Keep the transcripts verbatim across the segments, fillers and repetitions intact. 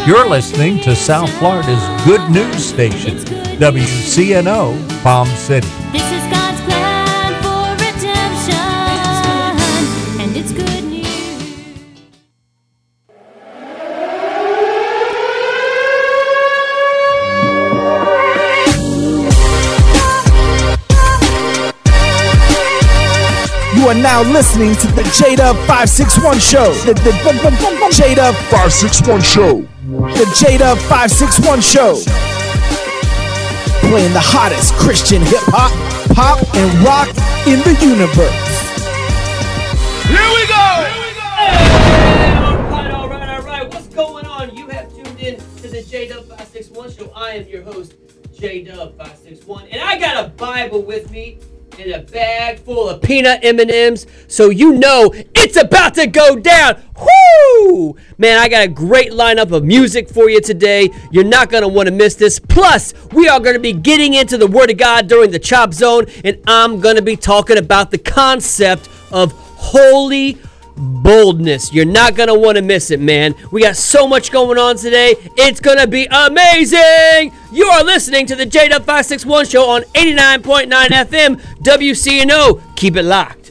You're listening to South Florida's good news station, W C N O, Palm City. This is God's plan for redemption, and it's good news. You are now listening to the J-Dub five six one Show. The, the, the, the, the J-Dub five six one Show. The J-Dub five six one Show. Playing the hottest Christian hip-hop, pop, and rock in the universe. Here we go! Hey, all right, all right, all right. What's going on? You have tuned in to the J-Dub five six one Show. I am your host, J-Dub five six one, and I got a Bible with me in a bag full of peanut M and M's, so you know it's about to go down. Whoo! Man, I got a great lineup of music for you today. You're not going to want to miss this. Plus, we are going to be getting into the Word of God during the Chop Zone, and I'm going to be talking about the concept of holy boldness. You're not going to want to miss it, man. We got so much going on today. It's going to be amazing. You are listening to the J-Dub five six one Show on eighty-nine point nine F M W C N O. Keep it locked.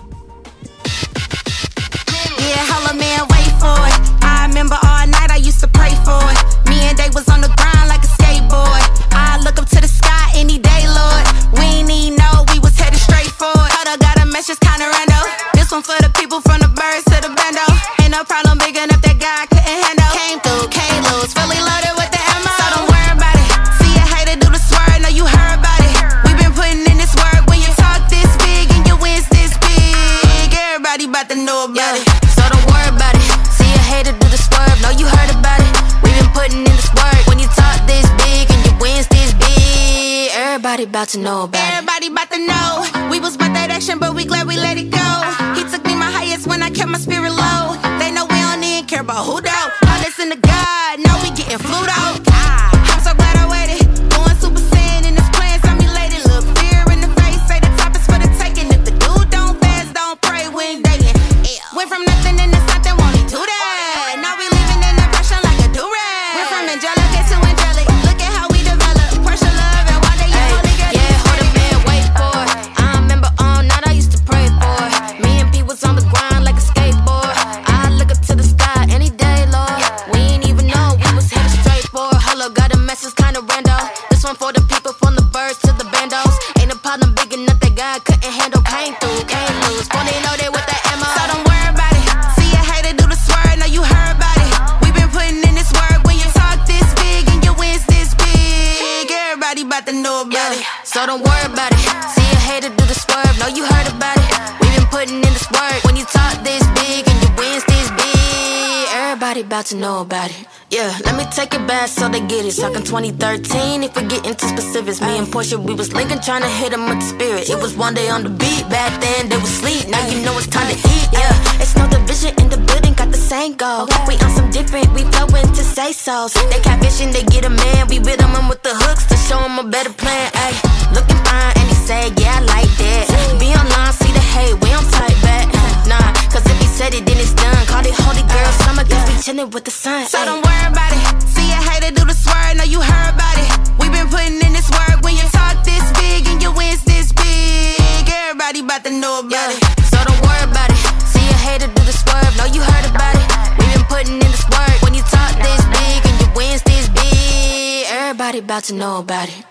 Yeah, holla man, wait for it. I remember all night I used to pray for it. Me and Day was on the grind like a skateboard. I look up to the sky any day, Lord. We ain't even know we was headed straight for it. Hold up, got a message kinda rando. This one for the people from the birds to the bando. Ain't no problem big enough that God couldn't handle. Came through, can't lose, fully loaded with the ammo. So don't worry about it. See a hater do the swerve, know you heard about it. We been putting in this work. When you talk this big and your wins this big, everybody about to know about it. So don't worry about it. See a hater do the swerve, know you heard about it. We been putting in this work. When you talk this big and your wins this big, everybody about to know about it. Everybody about to know. We was about that action, but we glad we let it go. He took me my highest when I kept my spirit low. They know we don't even care about who though. I listen to God, know we getting flued out. I'm so glad I waited. Going super saiyan in this plan, simulated. Look fear in the face, say the top is for the taking. If the dude don't fast, don't pray, we ain't dating. Went from nothing into something, won't he do that? Now we living in that version like a do-rag. Went from angelic to angelic. Look at how we develop. Pressure, love, and one day you're holy girl. Yeah, hold up, man, wait for it. I remember all night I used to pray for it. Me and P was on the grind like a skateboard. I look up to the sky any day, Lord. We ain't even know we was headed straight for it. Hello, got a message kinda random. This one for the people from the birds to the bandos. Ain't a problem big enough that God couldn't handle. Came through, can't lose. Funny loaded with the ammo. So don't worry about it. See a hater do the swerve, know you heard about it. We been putting in this work. When you talk this big and your wins this big, everybody about to know about it. So don't worry about it. See a hater do the swerve, know you heard about it. We been putting in this work. When you talk this big and your wins this big, everybody about to know about it. Yeah, let me take it back so they get it. Talking twenty thirteen, if we get into specifics. Me and Portia, we was linking, trying to hit them with the spirit. It was one day on the beat, back then they was sleep. Now you know it's time to eat, yeah. It's no division in the building, got the same goal. We on some different, we flowing to say so. They catfishing, they get a man. We with them with the hooks to show them a better plan, ayy. Looking fine, and he said, yeah, I like that. Be online, see the hate, we don't type back. Nah, cause if he said it, then it's done. Call it holy girl summer, cause we chillin' with the sun. So don't worry about it. See a hater do the swerve, know you heard about it. We been putting in this work. When you talk this big and your wins this big, everybody about to know about it. So don't worry about it. See a hater do the swerve, know you heard about it. We been putting in this work. When you talk this big and your wins this big, everybody about to know about it.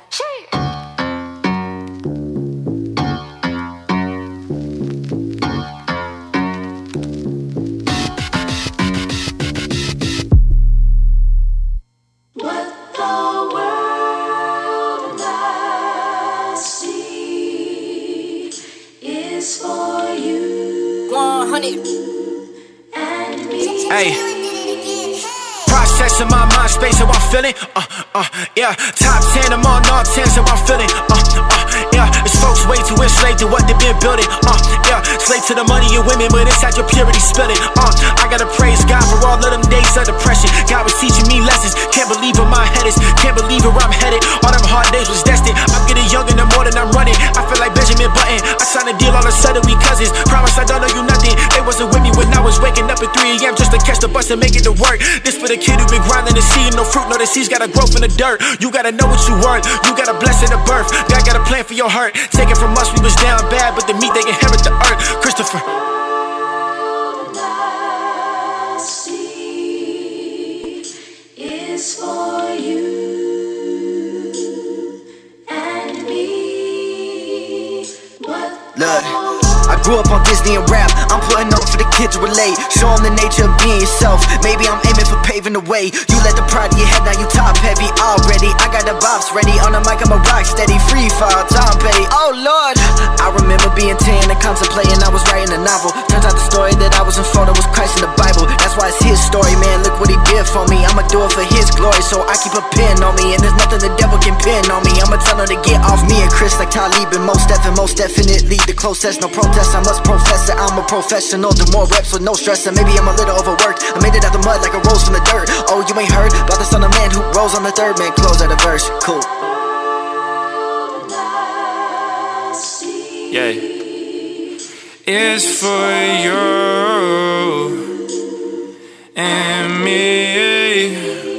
Hey, processing my mind space, how I'm feeling. Uh, uh, yeah. Top ten, I'm on all ten, how I'm feeling. Uh, uh, yeah. It's folks way too enslaved to what they've been building, uh, yeah. Slave to the money and women, but inside your purity spilling, uh. I gotta praise God for all of them days of depression. God was teaching me lessons, can't believe where my head is, can't believe where I'm headed. All them hard days was destined. I'm getting younger the more than I'm running. I feel like Benjamin Button. I signed a deal, all of a sudden we cousins. Promise I don't know you nothing. They wasn't with me when I was waking up at three a.m. just to catch the bus and make it to work. This for the kid who been grinding and seeing no fruit. No, the seeds gotta grow from the dirt. You gotta know what you worth. You got a blessing of birth. God got a plan for your heart. Take it from us, we was down bad, but the meat they inherit the earth. Christopher. Is for you and me. What? Look, I grew up on Disney and rap. I'm putting on for the kids to relate. Show them the nature of being yourself. Maybe I'm aiming for paving the way. You let the pride in your head, now you top heavy already. I got the vibes ready. On the mic, I'm a rock steady. Free fall, Tom Petty. Oh Lord, I remember being ten and contemplating I was writing a novel. Turns out the story that I was unfolding was Christ in the Bible. That's why it's his story, man. Look what he did for me. I'ma do it for his glory, so I keep a pen on me. And there's nothing the devil can pin on me. I'ma tell him to get off me and Chris like Talib and most F and most definitely the closest. No protest, I must profess that I'm a professional. Do more reps with no stress, and maybe I'm a little overworked. I made it out the mud like a rose from the dirt. Oh, you ain't heard about the son of man who rose on the third man. Close out the verse, cool. Yeah, it's for you and me.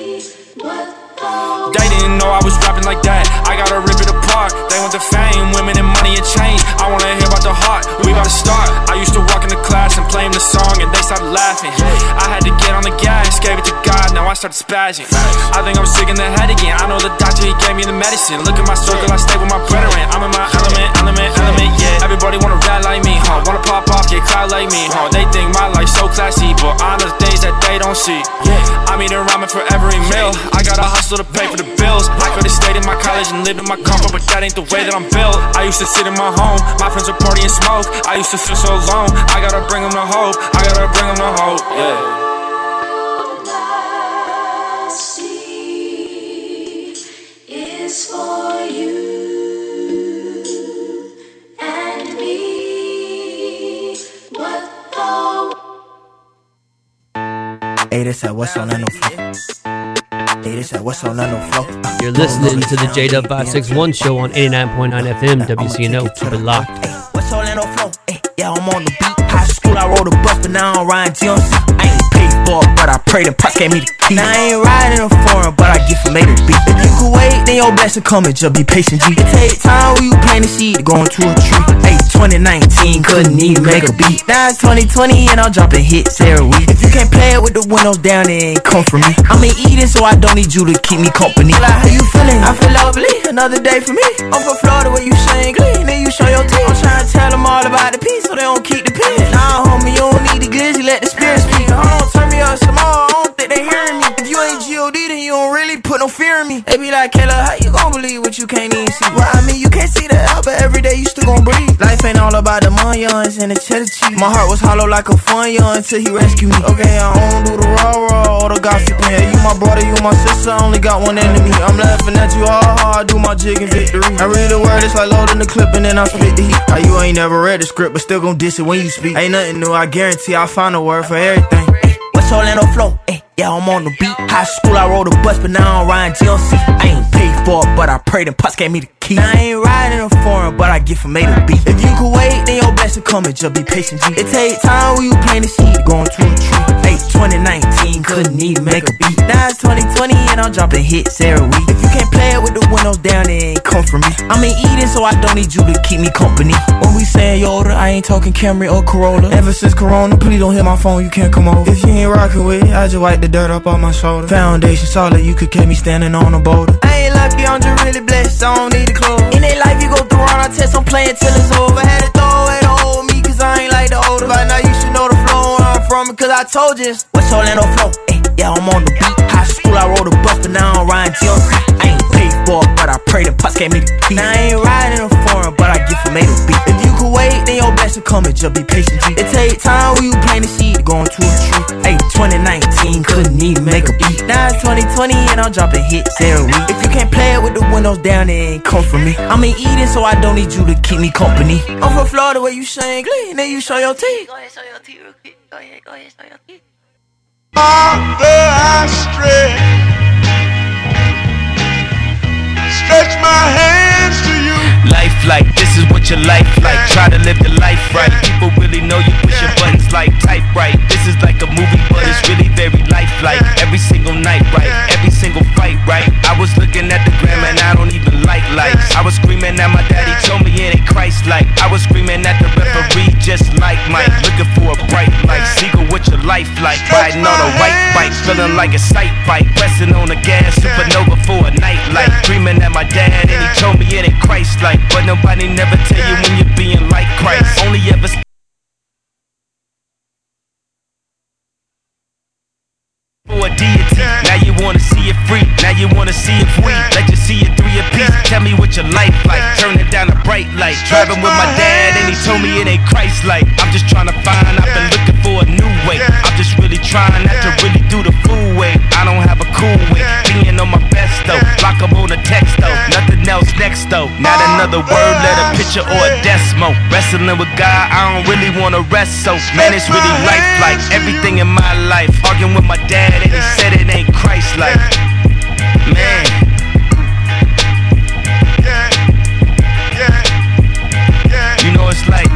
They didn't know I was rapping like that. I gotta rip it apart. They want the fame, women and money and change. I wanna hear about the heart. We gotta start. I used to walk into class and play them the song, and they started laughing. I had to get on the gas, gave it to God. Now I started spazzing. I think I'm sick in the head again. I know the doctor, he gave me the medicine. Look at my circle, I stay with my brethren. I'm in my element, element, element. Yeah. Everybody wanna rap like me, huh? Wanna pop off, get cloud like me, huh? They think my life's so classy, but I know the things that they don't see. I'm eating ramen for every meal. I gotta hustle to pay for the bills. I could've stayed in my college and lived in my comfort, but that ain't the way that I'm built. I used to sit in my home, my friends would party and smoke. I used to feel so alone. I gotta bring them the hope. I gotta bring them the hope. Yeah. Is for you and me. What though? Hey, this at what's on that no flow. Hey, this at what's on that no flow. You're listening to the J W five sixty-one show on eighty-nine point nine F M W C N O. Keep it locked. What's on that no flow? Hey, yeah, I'm on the beat. High school, I rode a bus, but now I'm riding G M C. I ain't paid for it, but I prayed and Pops gave me the key. Now I ain't riding a foreign, but I get from A to B. If you could wait, then your blessing coming. Just be patient, G. It take time when you plant a seed to grow into a tree. Hey, twenty nineteen, couldn't even make a beat. Now it's twenty twenty and I'm dropping hits every week. If you can't play it with the windows down, it ain't come from me. I'm eating, so I don't need you to keep me company. Like, how you feeling? I feel lovely, another day for me. I'm from Florida where you sing glee, then you show your teeth. I'm trying to tell them all about the peace so they don't keep the peace. Nah, homie, you don't need the glizzy, let the spirit speak. Hold on, turn me up some more, I don't think they hearing me. If you ain't G O D, then you don't really put no fear in me. They be like, Kayla, how you gon' believe what you can't even see? Well, I mean, you can't see the hell, but every day you still gon' breathe. Life ain't all about the millions and the cheddar cheese. My heart was hollow like a fun young until he rescued me. Okay, I don't do the raw raw or the gossip in here. You my brother, you my sister, I only got one enemy. I'm laughing at you all hard, do my jig and victory. I read the word, it's like loading the clip and then I spit the heat. How you ain't never read the script, but still gon' diss it when you speak. Ain't nothing new, I guarantee I'll find a word for everything. Ay, what's Orlando flow? Ay, yeah, I'm on the beat. High school, I rode a bus, but now I'm riding G M C. I ain't paid for it, but I prayed and Pops gave me the key. Now I ain't riding a foreign, but I get from A to B. If you could wait, then your blessing coming. Just be patient, G. It take time when you plant a seed, going to a tree. Hey, twenty nineteen, couldn't even make a beat. Now it's twenty twenty and I'm dropping hits every week. If you can't play it with the windows down, it ain't come from me. I'm eating, so I don't need you to keep me company. When we saying Yoda, I ain't talking Camry or Corolla. Ever since Corona, please don't hit my phone, you can't come over. If you ain't rocking with it, I just wipe the dirt up on my shoulder. Foundation solid, you could catch me standing on a boulder. I ain't lucky, I'm just really blessed, I don't need the clothes. In their life, you go through on our test, I'm playing till it's over. Had to throw away the old me, cause I ain't like the older. By now you should know the flow where I'm from, cause I told you. What's Orlando flow? Ay, yeah, I'm on the beat. High school, I rode a bus, but now I'm riding G M C. I ain't paid for it, but I prayed and Pops gave me the key. Now I ain't riding a foreign, but I get from A to B. If you could wait, then your blessing coming, just be patient, G. It take time when you plant the seed, going to a tree. Hey, twenty nineteen, couldn't even make a beat. Now it's twenty twenty and I'm dropping hits every week. If you can't play it with the windows down, it ain't come from me. I'm in Eden, so I don't need you to keep me company. I'm from Florida where you sing glee, and then you show your teeth. Go ahead, show your teeth real quick. Go ahead, go ahead, show your teeth. Father, I stretch, stretch my hands to you. Life like, this is what your life like. Try to live the life right. People really know you push your buttons like type right. This is like a movie, but it's really very lifelike. Every single night, right? Every single fight, right? I was looking at the gram and I don't even like lights. I was screaming at my daddy, told me it ain't Christ-like. I was screaming at the referee, just like Mike. Looking for a bright light. Seagull, what your life like? Riding on a white bike, feeling like a sight bike. Pressing on the gas, supernova for a night light. Screaming at my dad and he told me it ain't Christ-like. But nobody never tell you when you're being like Christ. Only ever for a deity. Now you wanna see it free. Now you wanna see it free. Let you see it three a piece. Tell me what your life like. Turn it down a bright light. Driving with my dad and he told me it ain't Christ-like. I'm just trying to find. I've been looking for a new way. I'm just really trying not to really do the fool way. I don't have a cool way. Being on my best though. Lock up on the text though. Nothing else next though. Not another word, let a picture or a decimal. Wrestling with God, I don't really wanna rest so. Man, it's really lifelike. Everything in my life. Arguing with my dad and he said it ain't Christ-like. Man. You know it's like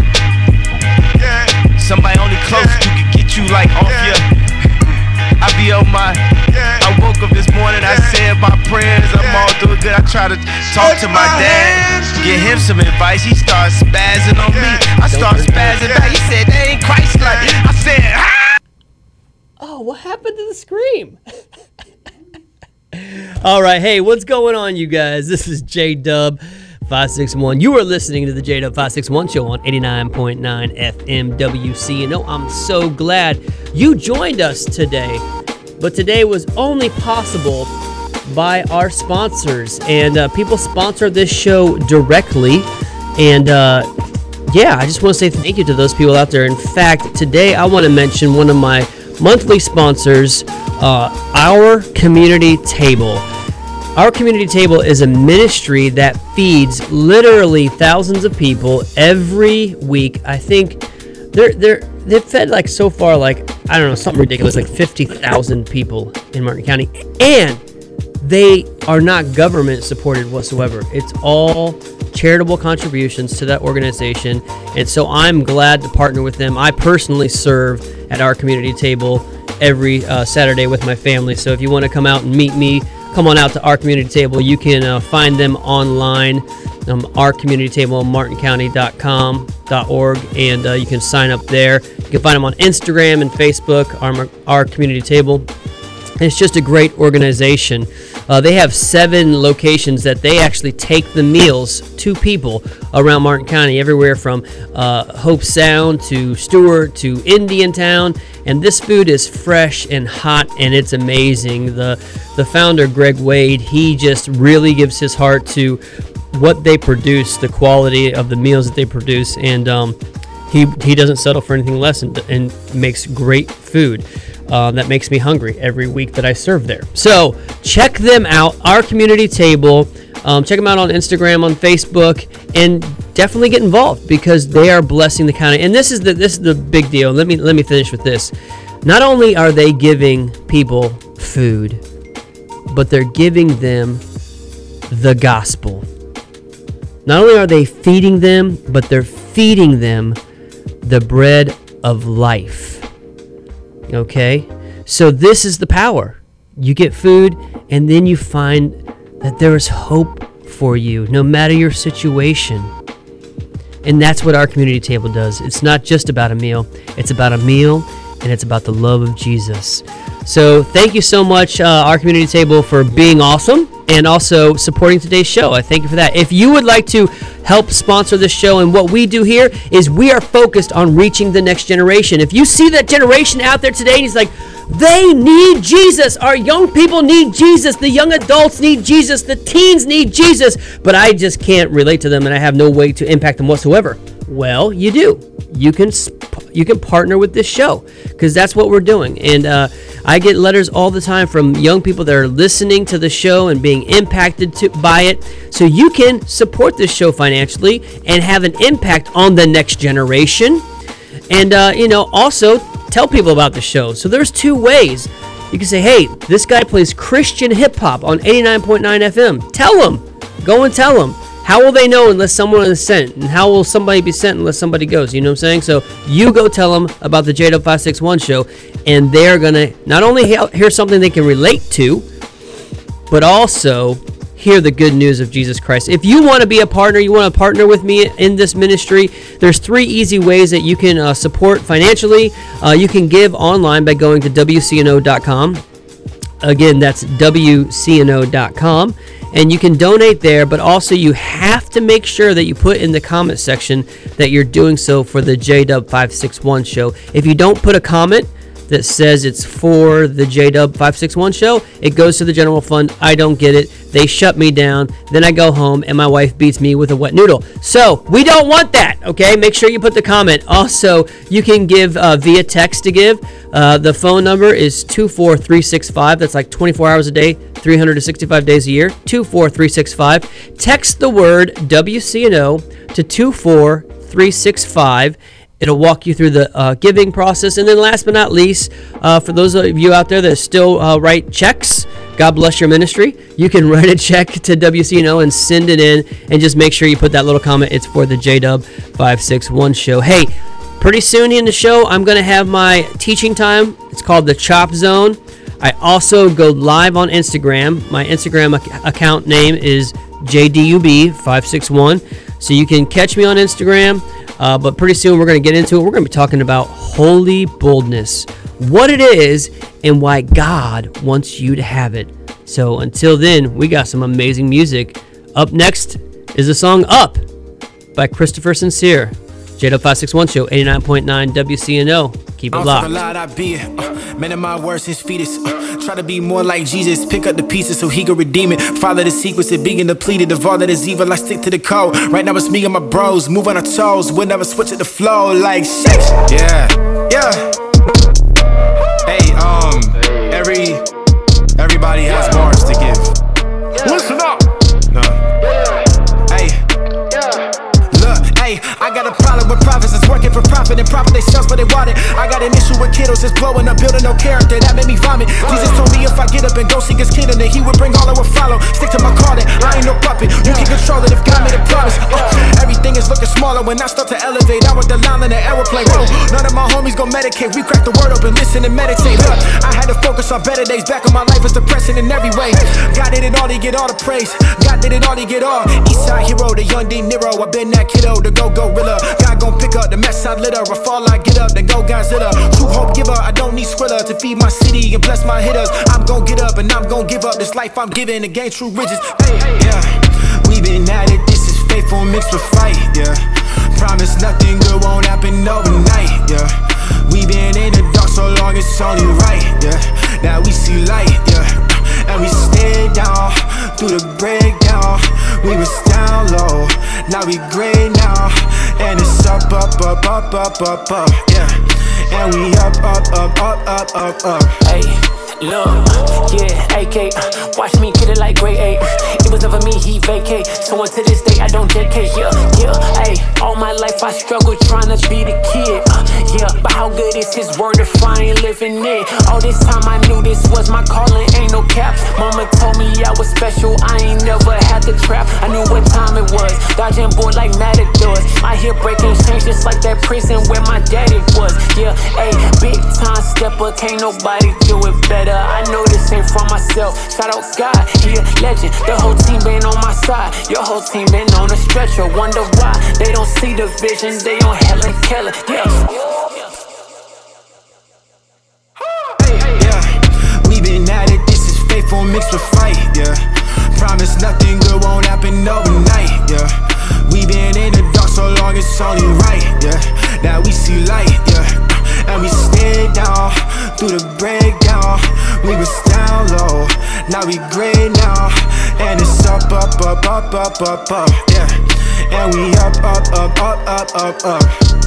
somebody only close you can get you like off your. I be on my. I woke up this morning, I said my prayers, I'm all doing good. I try to talk to my dad, give him some advice. He starts spazzing on me. I start spazzing back. He said that ain't Christ-like. I said, ah! Oh, what happened to the scream? All right, hey, what's going on, you guys? This is J-Dub five six one. You are listening to the J-Dub five six one show on eighty-nine point nine F M W C N O. I'm so glad you joined us today. But today was only possible by our sponsors. And uh, people sponsor this show directly. And uh, yeah, I just want to say thank you to those people out there. In fact, today I want to mention one of my monthly sponsors, uh, Our Community Table. Our Community Table is a ministry that feeds literally thousands of people every week. I think they're they're they've fed like so far like I don't know something ridiculous like fifty thousand people in Martin County, and they are not government supported whatsoever. It's all charitable contributions to that organization, and so I'm glad to partner with them. I personally serve at Our Community Table every uh, Saturday with my family, so if you want to come out and meet me, come on out to Our Community Table. You can uh, find them online, um, our community table martin county dot com dot org, and uh, you can sign up there. You can find them on Instagram and Facebook, our, our Community Table. And it's just a great organization. Uh, they have seven locations that they actually take the meals to people around Martin County, everywhere from uh, Hope Sound to Stewart to Indiantown. And this food is fresh and hot, and it's amazing. The the founder, Greg Wade, he just really gives his heart to what they produce, the quality of the meals that they produce, and um, he he doesn't settle for anything less, and, and makes great food. Uh, that makes me hungry every week that I serve there. So check them out, Our Community Table. Um, check them out on Instagram, on Facebook, and definitely get involved because they are blessing the county. And this is the this is the big deal. Let me let me finish with this. Not only are they giving people food, but they're giving them the gospel. Not only are they feeding them, but they're feeding them the bread of life. Okay? So this is the power. You get food, and then you find that there is hope for you, no matter your situation. And that's what Our Community Table does. It's not just about a meal. It's about a meal, and it's about the love of Jesus. So thank you so much, uh, Our Community Table, for being awesome and also supporting today's show. I thank you for that. If you would like to help sponsor this show, and what we do here is we are focused on reaching the next generation. If you see that generation out there today and he's like, they need Jesus. Our young people need Jesus. The young adults need Jesus. The teens need Jesus. But I just can't relate to them, and I have no way to impact them whatsoever. Well, you do. You can you can partner with this show because that's what we're doing. And uh, I get letters all the time from young people that are listening to the show and being impacted to, by it. So you can support this show financially and have an impact on the next generation. And, uh, you know, also tell people about the show. So there's two ways. You can say, hey, this guy plays Christian hip-hop on eighty-nine point nine F M. Tell them. Go and tell them. How will they know unless someone is sent? And how will somebody be sent unless somebody goes? You know what I'm saying? So you go tell them about the J W five sixty-one show, and they're going to not only hear something they can relate to, but also hear the good news of Jesus Christ. If you want to be a partner, you want to partner with me in this ministry, there's three easy ways that you can uh, support financially. Uh, you can give online by going to W C N O dot com. Again, that's W C N O dot com. And you can donate there, but also you have to make sure that you put in the comment section that you're doing so for the J W five sixty-one show. If you don't put a comment that says it's for the J W five sixty-one show, it goes to the general fund. I don't get it. They shut me down. Then I go home and my wife beats me with a wet noodle. So we don't want that, okay? Make sure you put the comment. Also, you can give uh, via text to give. Uh, the phone number is two four three six five. That's like twenty-four hours a day, three hundred sixty-five days a year. two four three six five. Text the word W C N O to two four three six five. It'll walk you through the uh, giving process. And then last but not least, uh, for those of you out there that still uh, write checks, God bless your ministry. You can write a check to W C N O and send it in, and just make sure you put that little comment. It's for the J W five sixty-one show. Hey, pretty soon in the show, I'm going to have my teaching time. It's called the Chop Zone. I also go live on Instagram. My Instagram ac- account name is J D U B five sixty-one. So you can catch me on Instagram. Uh, but pretty soon we're going to get into it. We're going to be talking about holy boldness, what it is, and why God wants you to have it. So until then, we got some amazing music. Up next is the song Up by Christopher Sincere. J W five sixty-one show, eighty-nine point nine W C N O. Keep it locked. I be it. Uh, man of my worst is fetus. Uh, try to be more like Jesus. Pick up the pieces so he can redeem it. Follow the secrets of being depleted of all that is evil. I stick to the code. Right now it's me and my bros. Move on our toes. We'll never switch at the flow like shit. Yeah, yeah. Hey, um, every everybody has bars to give. Listen up. No. Hey. Hey, I got a problem with prophets that's working for profit and profit they sell for they want it. I got an issue with kiddos that's blowing up, building no character, that made me vomit. Jesus told me if I get up and go seek his kingdom, that he would bring all that would follow. Stick to my calling, I ain't no puppet. You can control it if God made a promise. Uh, everything is looking smaller when I start to elevate. I want the line in the aeroplane. Whoa, none of my homies gon' medicate. We crack the word open, listen and meditate. Look, I had to focus on better days. Back on my life is depressing in every way. God did it all, he get all the praise. God did it all, he get all. Eastside hero, the young D Niro. I been that kiddo, the go gorilla. God gon' pick up the mess I litter. I fall, I get up, then go Godzilla. True hope giver, I don't need Skrilla to feed my city and bless my hitters. I'm gon' get up and I'm gon' give up this life I'm giving to gain true riches. Hey, yeah, we been at it. This is faithful mixed with fight. Yeah, promise nothing good won't happen overnight. Yeah, we been in the dark so long it's only right. Yeah, now we see light. Yeah, and we stay down through the breakdown. We was down low, now we great now. And it's up, up, up, up, up, up, up, yeah. And we up, up, up, up, up, up, up. Hey, look, yeah, A K, uh, watch me get it like grade eight. It was never me, he vacate. So until this day, I don't dedicate, yeah, yeah. Hey, all my life I struggled trying to be the kid, uh, yeah. But how good is his word if I ain't living it? All this time I knew this was my calling, ain't no cap. Mama told me I was special, I ain't never had to trap. I knew what time it was, dodging board like matadors. I hear breaking chains just like that prison where my daddy was, yeah. Hey, big time stepper, can't nobody do it better. I know this ain't from myself, shout out God, he a legend. The whole team been on my side, your whole team been on a stretcher. Wonder why they don't see the vision, they on Helen Keller, yeah. Yeah, we been at it, this is faithful mixed with fight, yeah. Promise nothing good won't happen overnight, yeah. We been in the dark so long it's only right, yeah. Now we see light, yeah. And we stay down through the breakdown. We was down low, now we great now. And it's up, up, up, up, up, up, up, yeah. And we up, up, up, up, up, up, up.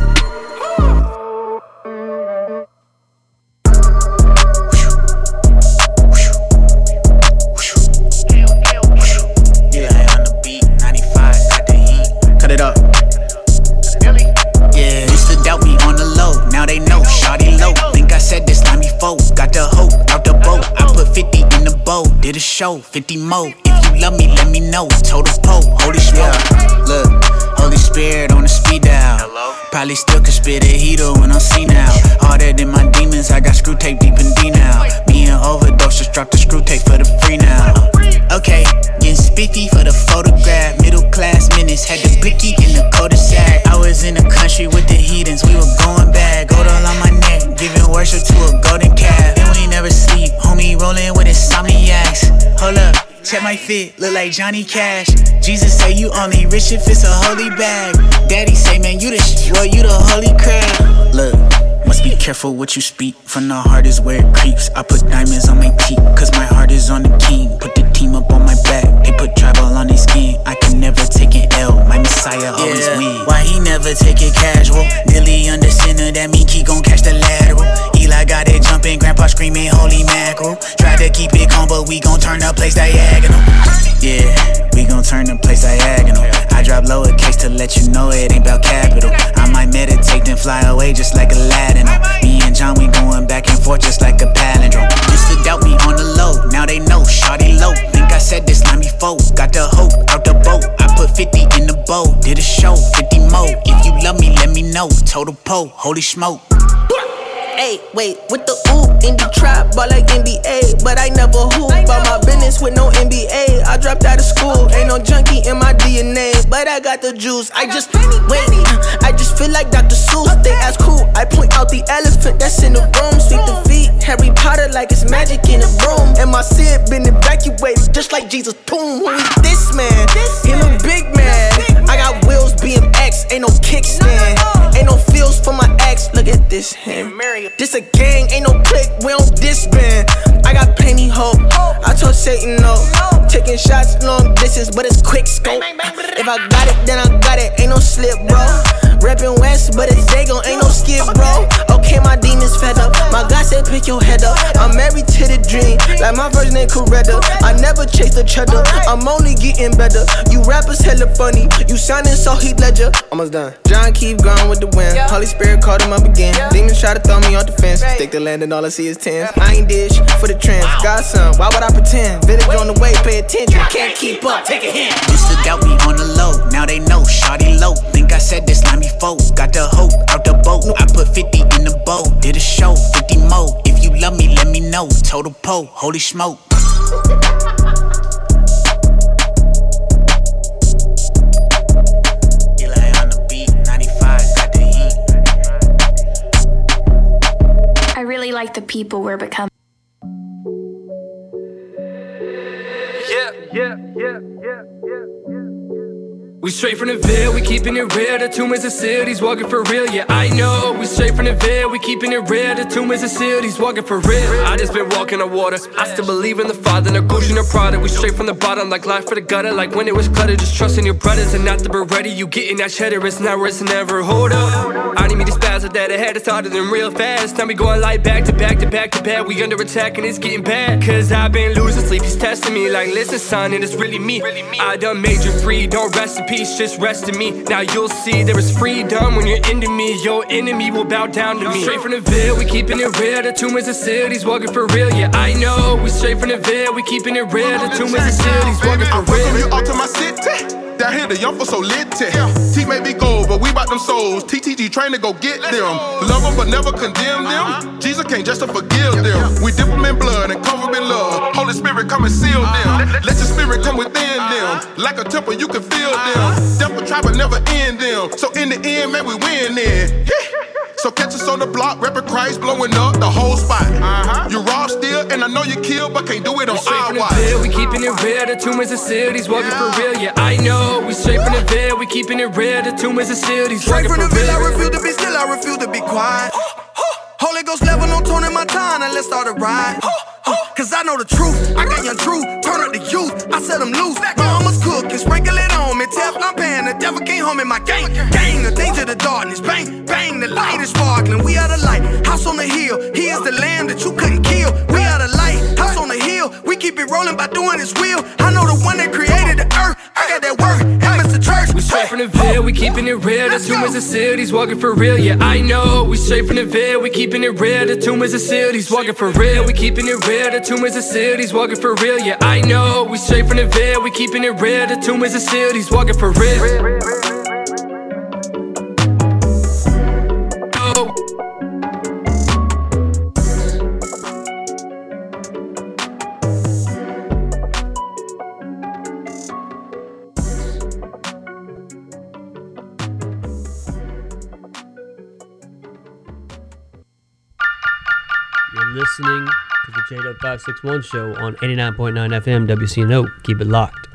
Did a show, fifty more. If you love me, let me know. Told the pole, holy smoke. Yeah. Look, Holy Spirit on the speed dial. Hello? Probably still could spit a heater when I'm seen now. Harder than my demons, I got screw tape deep in D now. Me and Overdose just dropped the screw tape for the free now. Okay, getting spiffy for the photograph. Middle class minutes, had the blicky in the cul-de-sac. I was in the country with the heathens, we were going bad. Gold all on my neck, giving worship to a golden calf. And we never sleep, homie rolling with insomniacs. Hold up, check my fit, look like Johnny Cash. Jesus say you only rich if it's a holy bag. Daddy say, man, you the sh- well, you the holy crab. Look, must be careful what you speak, from the heart is where it creeps. I put diamonds on my teeth, cause my heart is on the king. Put the team up on my back, they put tribal on their skin. I can never take an L, my Messiah always yeah. win. Why he never take it casual? Nearly under center, that mean he gon' catch the lateral. Eli got it jumping, grandpa screaming holy mackerel. Try to keep it calm, but we gon' turn the place diagonal. Yeah, we gon' turn the place diagonal. I drop lowercase to let you know it ain't about capital. I might meditate then fly away just like Aladdin. Me and John, we going back and forth just like a palindrome. Used to doubt me on the low, now they know, shawty low. Think I said this line before, got the hope out the boat. I put fifty in the bowl, did a show, fifty more. If you love me, let me know, total pole, holy smoke. Hey, wait, with the oop, indie trap, ball like N B A, but I never hoop. About my business with no N B A. I dropped out of school, ain't no junkie in my D N A, but I got the juice. I just wait, I just feel like Doctor Seuss. They ask who, I point out the elephant that's in the room. Sweep the feet, Harry Potter like it's magic in a broom. And my Sid been evacuated just like Jesus' tomb. Who is this man? Him a big man. I got wheels, B M X, ain't no kickstand, ain't no feels for my ex. Look at this hand. This a gang, ain't no click, we don't disband. I got plenty hope, I told Satan no. Taking shots long distance, but it's quick scope. If I got it, then I got it, ain't no slip, bro. Reppin' West, but it's Dago, ain't no skip, bro. Okay, my demons fed up, my God said pick your head up. I'm married to the dream, like my first name Coretta. I never chase the cheddar, I'm only getting better. You rappers hella funny, you sounding so Heath Ledger. Almost done. John keep going with the wind, Holy Spirit called him up again. Demons try to throw me off the fence, stick the land and all I see is tens. I ain't did shit for the trends, Godson, why would I pretend? Village on the way, pay attention, can't keep up, take a hint. Used to doubt me on the low, now they know, shawty low. Think I said this line before, got the hope out the boat. I put fifty in the bowl, did a show, fifty more. If you love me, let me know, total pole, holy smoke. I really like the people we're becoming. Yeah, yeah, yeah, yeah, yeah, yeah. We straight from the Ville, we keeping it real. The tomb is a seal, he's walking for real. Yeah, I know. We straight from the Ville, we keeping it real. The tomb is a seal, he's walking for real. I just been walking on water. I still believe in the Father, no Gucci, no Prada. We straight from the bottom, like life for the gutter. Like when it was cluttered, just trusting your brothers and not the Beretta. You getting that cheddar, it's now, it's never. Hold up, I need me to spaz with that. Ahead, it's harder than real fast. Now we going like back to back to back to back. We under attack and it's getting bad. Cause I've been losing sleep, he's testing me. Like listen son, and it's really me. I done made you free, don't rest in peace, just rest in me. Now you'll see there is freedom when you're into me. Your enemy will bow down to me. Straight from the Ville, we keeping it real. The tomb is a seal, he's walking for real. Yeah, I know. We straight from the Ville, we keeping it real. The tomb is a seal, he's walking for real. From you all to my city. Down here the young for so lit. T may be gold, but we bout them souls. T T G train to go get them. Love them but never condemn them. Jesus came just to forgive them. We dip them in blood and cover them in love. Holy Spirit come and seal them. Let your spirit come within them. Like a temple you can feel them. Devil try but never end them. So in the end, man, we win then. So catch us on the block, reppin' Christ, blowing up the whole spot. Uh-huh. You raw still, and I know you kill, but can't do it on our watch. We keeping it real, the tomb is a seal, he's walking yeah. for real. Yeah, I know. We straight from the Ville, we keeping it real, the tomb is a seal, he's walking for real. Straight from the Ville, I refuse to be still, I refuse to be quiet. Holy Ghost level, no tone in my time, and let's start a ride. Cause I know the truth, I got young truth, turn up the youth, I set them loose. Mama's cooking, sprinkle it on me. me Teflon pan, the devil came home in my gang. Gang, the things of the darkness, bang, bang, the light is sparkling. We are the light, house on the hill. He is the lamb that you couldn't kill. We are the light, house on the hill. We keep it rolling by doing his will. I know the one that created the earth. I got that work, and Mister Church. We straight from the Ville, we keeping it real. The tomb is a seal, he's walking for real. Yeah, I know. We straight from the Ville, we keeping it real. The tomb is a seal, he's walking for real. We keeping it real. The tomb is a seal, he's walking for real. Yeah, I know. We straight from the Ville, we keeping it real. The tomb is a seal, he's walking for real. Oh. You're listening to the J W five sixty-one show on eighty-nine point nine F M W C N O. Keep it locked.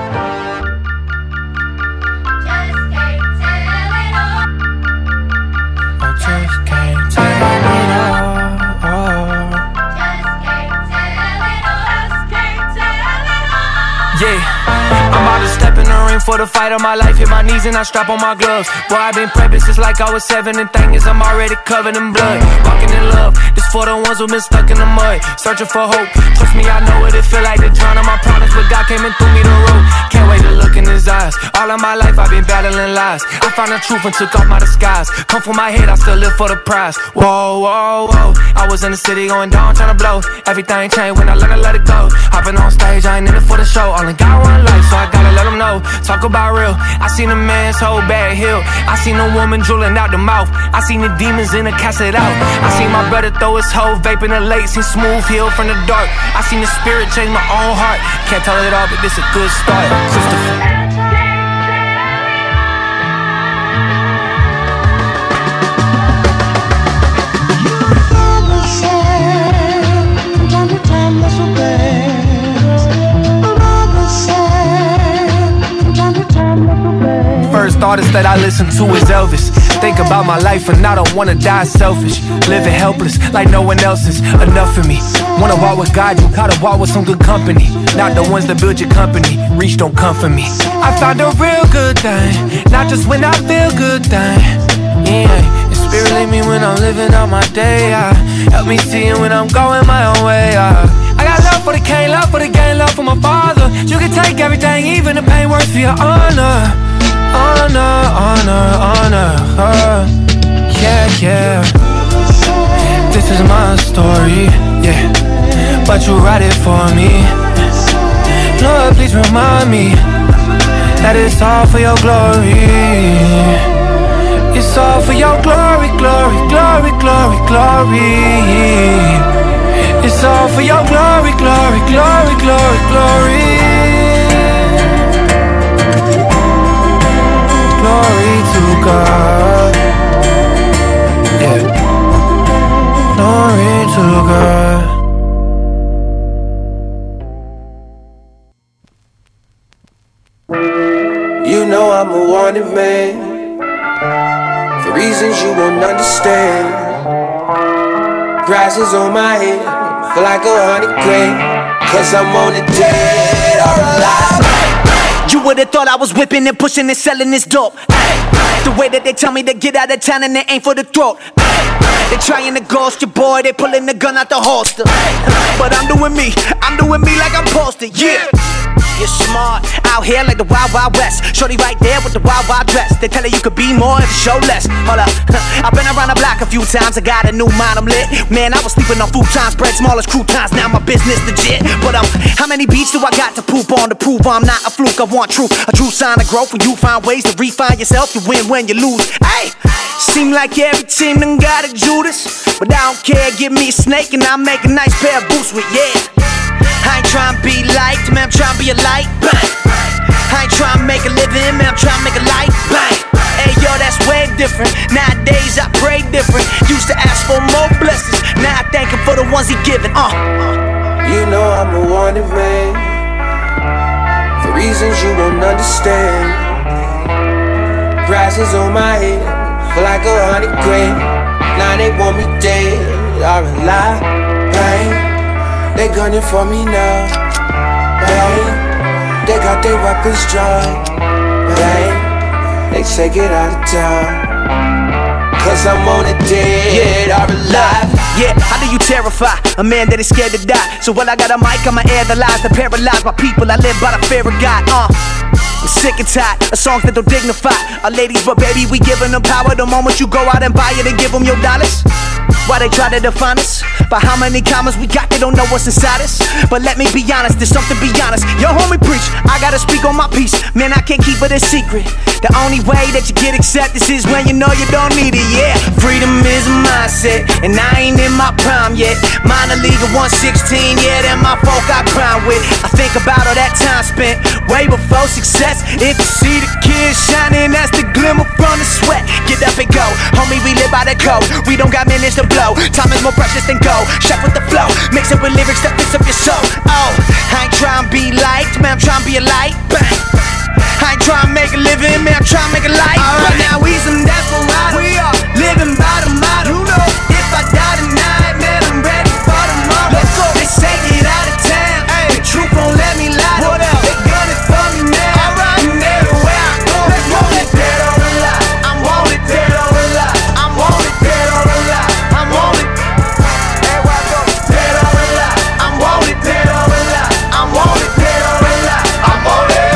Yeah, I'm about to step in the ring for the fight of my life. Hit my knees and I strap on my gloves. Boy, I've been prepping since like I was seven. And thing is, I'm already covered in blood. Walking in love, this for the ones who been stuck in the mud. Searching for hope, trust me, I know what it feel like to drown on my problems. But God came and threw me the rope. Can't wait to look in his eyes. All of my life I've been battling lies. I found the truth and took off my disguise. Come from my head, I still live for the prize. Whoa, whoa, whoa. I was in the city going down, trying to blow. Everything changed when I learned to let it go. Hopping on stage, I ain't in it for the show. Only got one life, so I gotta let them know. Talk about real. I seen a man's whole bad hill. I seen a woman drooling out the mouth. I seen the demons in her cast it out. I seen my brother throw his hoe vaping the late. Seen smooth heal from the dark. I seen the spirit change my own heart. Can't tell it all, but this a good start. Christopher. First artist that I listen to is Elvis. Think about my life and I don't wanna die selfish. Living helpless like no one else is enough for me. Wanna walk with God, you gotta walk with some good company. Not the ones that build your company. Reach don't come for me. I found a real good thing, not just when I feel good thing. Yeah, your spirit lead me when I'm living out my day. Yeah. Help me see it when I'm going my own way. Yeah. I got love for the king, love for the game, love for my father. You can take everything, even the pain works for your honor. Honor, honor, honor, uh, yeah, yeah. This is my story, yeah. But you write it for me. Lord, please remind me that it's all for your glory. It's all for your glory, glory, glory, glory, glory. It's all for your glory, glory, glory, glory, glory. Glory to God. Yeah. Glory to God. You know I'm a wanted man for reasons you won't understand. Prices on my head feel like a hundred grand, cause I'm wanted dead or alive. You would've thought I was whipping and pushing and selling this dope. Ay, the way that they tell me to get out of town and they aim for the throat. Ay, they trying to ghost your boy, they pulling the gun out the holster. Ay, but I'm doing me, I'm doing me like I'm posted, yeah. You're smart, out here like the Wild Wild West. Shorty right there with the wild wild dress. They tell her you could be more if you show less. Hold up, I've been around the block a few times. I got a new mind, I'm lit. Man, I was sleeping on futons, bread small as croutons. Now my business legit. But um, how many beats do I got to poop on to prove I'm not a fluke? I want truth, a true sign of growth. When you find ways to refine yourself, you win when you lose. Hey, seem like every team done got a Judas, but I don't care. Give me a snake and I'll make a nice pair of boots with, yeah. I ain't tryna be liked, man, I'm tryna be a light, bang. I ain't tryna make a living, man, I'm tryna make a life, bang. Hey, yo, that's way different. Nowadays, I pray different. Used to ask for more blessings, now I thank him for the ones he giving, uh. You know I'm a wanted man for reasons you won't understand. Prices on my head for like a hundred grand. Now they want me dead or alive, bang. They gunning for me now, bang. They got their weapons drawn, they say get out of town. Cause I'm on it dead or alive. Yeah, how do you terrify a man that is scared to die? So when I got a mic, I'ma air the lies that paralyze my people. I live by the fear of God. Uh, I'm sick and tired of songs that don't dignify our ladies, but baby, we giving them power. The moment you go out and buy it and give them your dollars. Why they try to define us? By how many commas we got, they don't know what's inside us. But let me be honest, there's something be honest. Yo, homie, preach, I gotta speak on my piece. Man, I can't keep it a secret. The only way that you get accepted is when you know you don't need it, yeah. Freedom is a mindset, and I ain't in my prime yet. Minor league of one sixteen, yeah, that my folk I grind with. I think about all that time spent way before success. If you see the kids shining, that's the glimmer from the sweat. Get up and go, homie, we live by the code. We don't got minutes to blow. Time is more precious than gold. Chef with the flow, mix it with lyrics that fix up your soul. Oh, I ain't trying to be liked, man, I'm trying to be a light. Bang. I ain't trying to make a living, man, I'm trying to make a life. Alright, now we some desperados. We are living by the motto. You know, if I die tonight, man, I'm ready for tomorrow. Let's go. They say get out of town. Hey, the truth won't let me lie. What else? They gun it for me now. Alright, and everywhere I go, let's go. It dead or alive. I'm on it, dead or alive. I'm on it, dead or alive. I'm on it. Everywhere I go, dead or alive. I'm on it, dead or alive. I'm on it, dead or alive. I'm on it.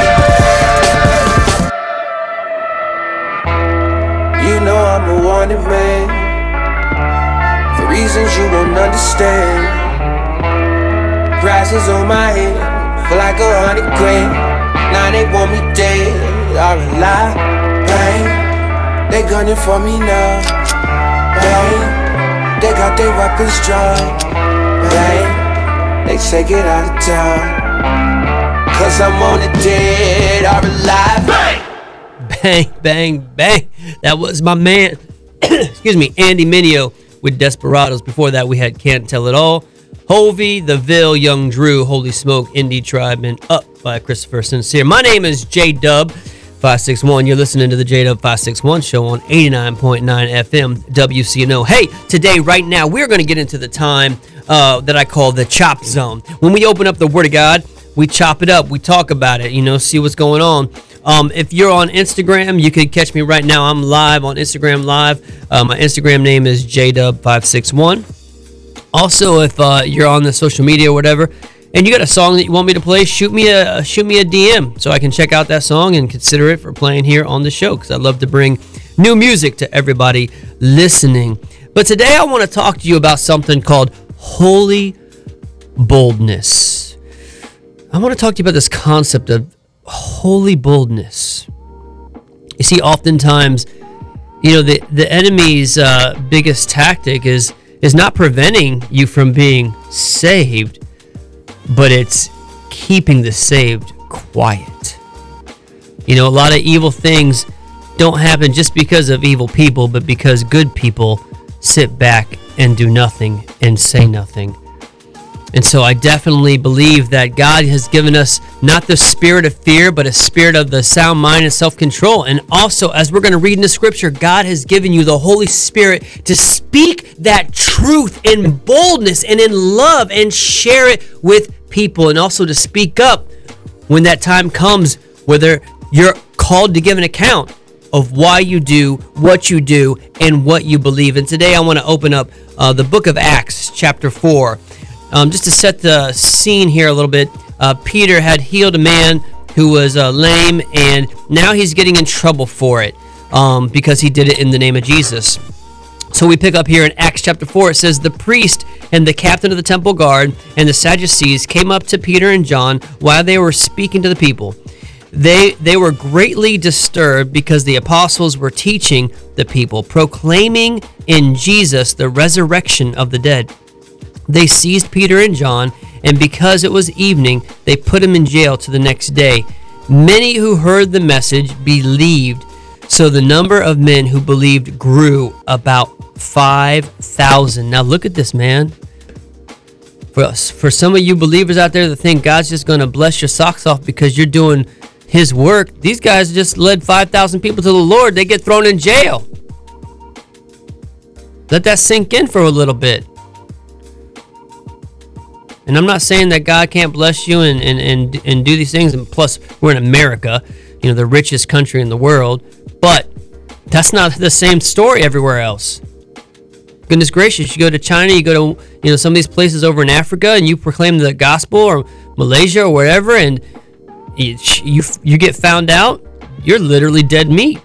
You know I'm a wanted man, for reasons you won't understand. Prices on my head for like a hundred grand. Now they want me dead or alive. Bang, they gunning for me now. Bang, they got their weapons drawn. Bang, they say get out of town. Cause I'm on it dead or alive. Bang! Bang, bang, bang. That was my man, excuse me, Andy Mineo with Desperados. Before that, we had Can't Tell It All, Hovey, The Ville, Young Drew, Holy Smoke, Indie Tribe, and Up by Christopher Sincere. My name is J-Dub five six one. You're listening to the J-Dub five six one show on eighty-nine point nine F M W C N O. Hey, today, right now, we're going to get into the time uh, that I call the chop zone. When we open up the Word of God, we chop it up. We talk about it, you know, see what's going on. Um, if you're on Instagram, you can catch me right now. I'm live on Instagram Live. Uh, my Instagram name is J Dub five six one. Also, if uh, you're on the social media or whatever, and you got a song that you want me to play, shoot me a shoot me a D M so I can check out that song and consider it for playing here on the show, because I love to bring new music to everybody listening. But today I want to talk to you about something called holy boldness. I want to talk to you about this concept of holy boldness. You see, oftentimes, you know, the the enemy's uh, biggest tactic is is not preventing you from being saved, but it's keeping the saved quiet. You know, a lot of evil things don't happen just because of evil people, but because good people sit back and do nothing and say nothing. And so I definitely believe that God has given us not the spirit of fear, but a spirit of the sound mind and self-control. And also, as we're going to read in the scripture, God has given you the Holy Spirit to speak that truth in boldness and in love and share it with people. And also to speak up when that time comes, whether you're called to give an account of why you do what you do and what you believe. And today I want to open up uh, the book of Acts, chapter four. Um, just to set the scene here a little bit, uh, Peter had healed a man who was uh, lame, and now he's getting in trouble for it um, because he did it in the name of Jesus. So we pick up here in Acts chapter four. It says, the priest and the captain of the temple guard and the Sadducees came up to Peter and John while they were speaking to the people. They, they were greatly disturbed because the apostles were teaching the people, proclaiming in Jesus the resurrection of the dead. They seized Peter and John, and because it was evening, they put him in jail to the next day. Many who heard the message believed, so the number of men who believed grew about five thousand. Now look at this, man. For us, for some of you believers out there that think God's just going to bless your socks off because you're doing his work, these guys just led five thousand people to the Lord. They get thrown in jail. Let that sink in for a little bit. And I'm not saying that God can't bless you and, and, and, and do these things. And plus, we're in America, you know, the richest country in the world. But that's not the same story everywhere else. Goodness gracious, you go to China, you go to you know some of these places over in Africa, and you proclaim the gospel, or Malaysia or wherever, and you you, you get found out, you're literally dead meat.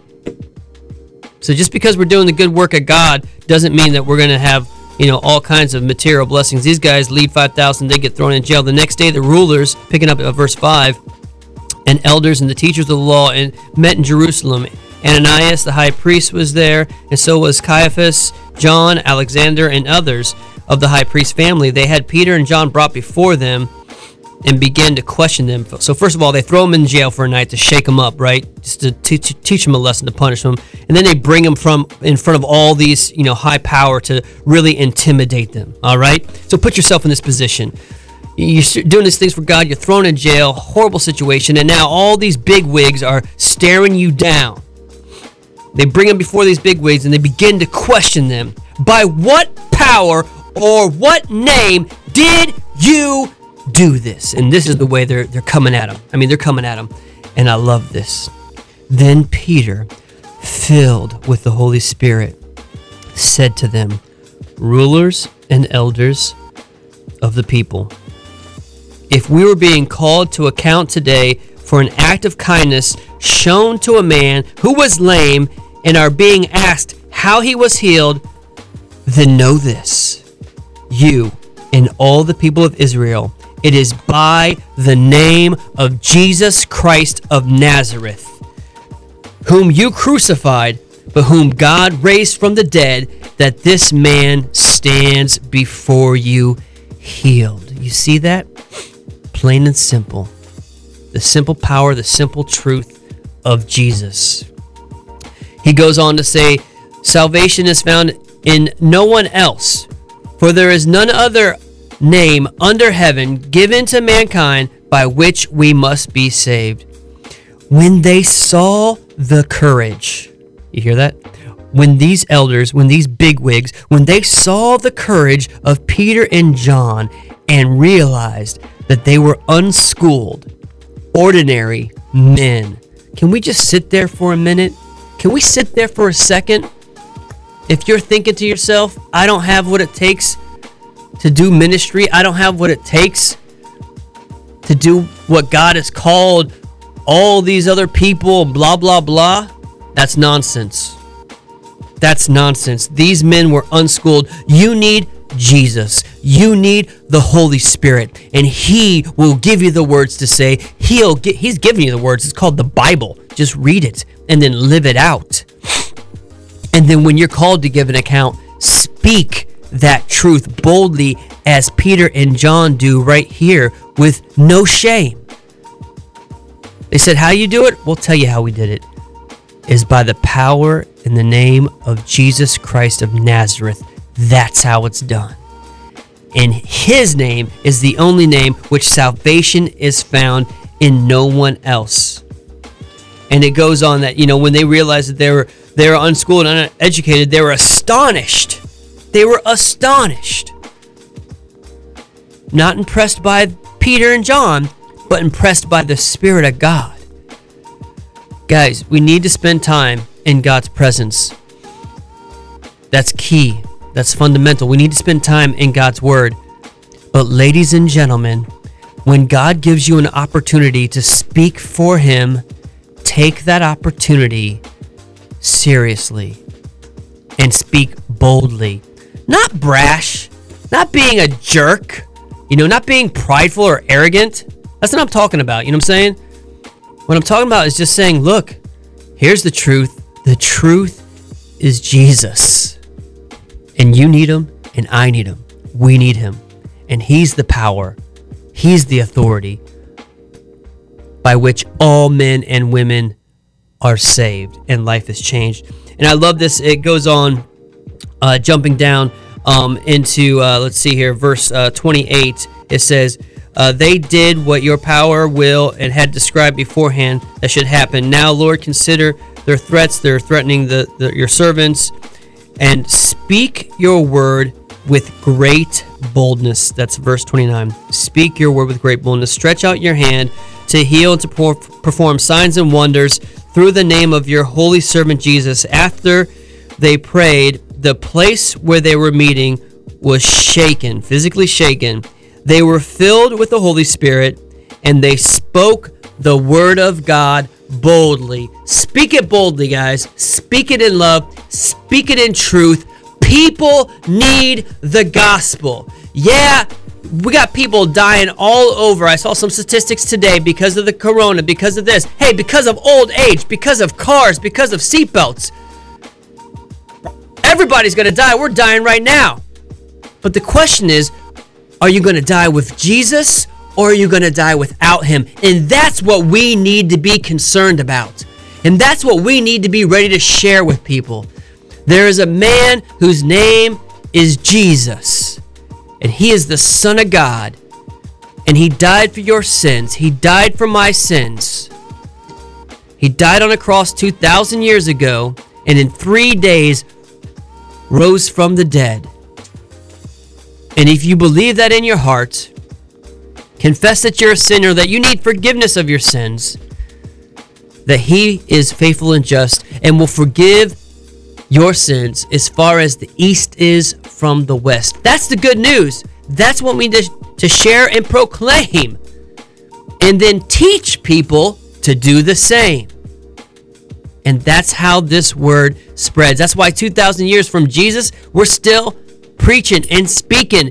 So just because we're doing the good work of God doesn't mean that we're going to have, you know, all kinds of material blessings. These guys lead five thousand, they get thrown in jail. The next day, the rulers, picking up at verse five, and elders and the teachers of the law and met in Jerusalem. Ananias, the high priest, was there, and so was Caiaphas, John, Alexander, and others of the high priest family. They had Peter and John brought before them and began to question them. So first of all, they throw them in jail for a night to shake them up, right? Just to teach, teach them a lesson, to punish them. And then they bring them from in front of all these, you know, high power to really intimidate them, all right? So put yourself in this position. You're doing these things for God, you're thrown in jail, horrible situation, and now all these big wigs are staring you down. They bring them before these big wigs and they begin to question them. By what power or what name did you do this? And this is the way they're they're coming at him. I mean, they're coming at him. And I love this. Then Peter, filled with the Holy Spirit, said to them, rulers and elders of the people, if we were being called to account today for an act of kindness shown to a man who was lame, and are being asked how he was healed, then know this, you and all the people of Israel, it is by the name of Jesus Christ of Nazareth, whom you crucified, but whom God raised from the dead, that this man stands before you healed. You see that? Plain and simple. The simple power, the simple truth of Jesus. He goes on to say, salvation is found in no one else, for there is none other name under heaven given to mankind by which we must be saved. When they saw the courage, you hear that? When these elders, when these bigwigs, when they saw the courage of Peter and John and realized that they were unschooled, ordinary men. Can we just sit there for a minute? Can we sit there for a second? If you're thinking to yourself, I don't have what it takes to do ministry, I don't have what it takes to do what God has called all these other people, blah, blah, blah, that's nonsense. That's nonsense. These men were unschooled. You need Jesus. You need the Holy Spirit, and He will give you the words to say. He'll get, He's giving you the words. It's called the Bible. Just read it and then live it out. And then when you're called to give an account, speak that truth boldly as Peter and John do right here with no shame. They said, how you do it? We'll tell you how we did it. Is by the power in the name of Jesus Christ of Nazareth. That's how it's done. And His name is the only name which salvation is found in no one else. And it goes on that, you know, when they realized that they were they were unschooled and uneducated, they were astonished. They were astonished. Not impressed by Peter and John, but impressed by the Spirit of God. Guys, we need to spend time in God's presence. That's key. That's fundamental. We need to spend time in God's Word. But ladies and gentlemen, when God gives you an opportunity to speak for Him, take that opportunity seriously and speak boldly. Not brash, not being a jerk, you know, not being prideful or arrogant. That's what I'm talking about, you know what I'm saying? What I'm talking about is just saying, look, here's the truth. The truth is Jesus. And you need Him, and I need Him. We need Him. And He's the power. He's the authority by which all men and women are saved and life is changed. And I love this. It goes on, uh, jumping down um, into, uh, let's see here, verse uh, twenty-eight. It says, uh, they did what your power, will, and had described beforehand that should happen. Now, Lord, consider their threats. They're threatening the, the your servants. And speak your word with great boldness. That's verse twenty-nine. Speak your word with great boldness. Stretch out your hand to heal and to perform signs and wonders through the name of your holy servant Jesus. After they prayed, the place where they were meeting was shaken, physically shaken. They were filled with the Holy Spirit, and they spoke the word of God boldly. Speak it boldly, guys. Speak it in love. Speak it in truth. People need the gospel. Yeah, we got people dying all over. I saw some statistics today because of the corona, because of this. Hey, because of old age, because of cars, because of seatbelts. Everybody's going to die. We're dying right now. But the question is, are you going to die with Jesus, or are you going to die without him? And that's what we need to be concerned about. And that's what we need to be ready to share with people. There is a man whose name is Jesus. And he is the Son of God. And he died for your sins. He died for my sins. He died on a cross two thousand years ago. And in three days, rose from the dead. And if you believe that in your heart, confess that you're a sinner, that you need forgiveness of your sins, that he is faithful and just and will forgive your sins as far as the east is from the west. That's the good news. That's what we need to share and proclaim. And then teach people to do the same. And that's how this word spreads. That's why two thousand years from Jesus, we're still preaching and speaking,